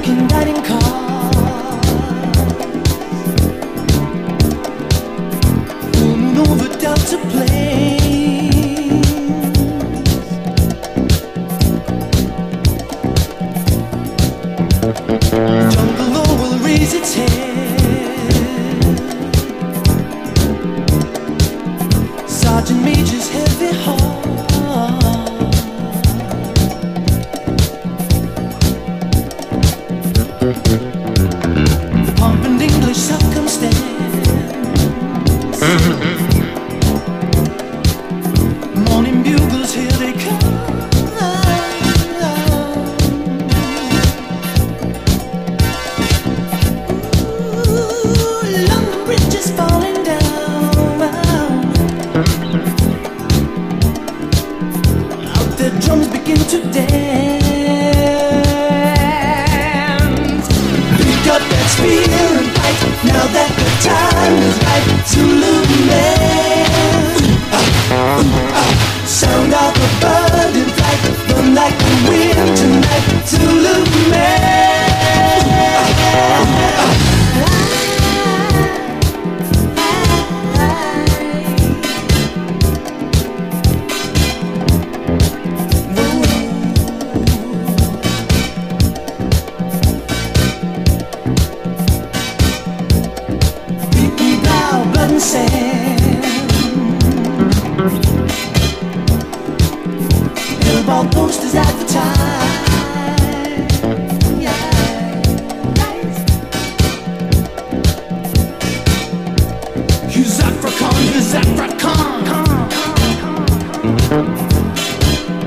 taking dining car, zooming over Delta plains, jungle law will raise its head, Sergeant Major's heavy heart, pomp and English circumstance, morning bugles, here they come. Ooh, London Bridge is falling down. Out there drums begin to dance. Pick up that spear and fight, now that the time is right. Zulu man, sound of a bird in flight, run like the wind tonight. Zulu man. Blood and sand, billboard posters advertise.